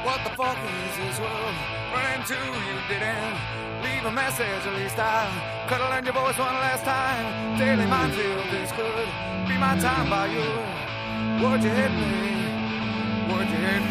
What the fuck is this world running to? You didn't leave a message, at least I could've learned your voice one last time. Daily minefield, this could be my time by yours. Would you hit me? Would you hit me?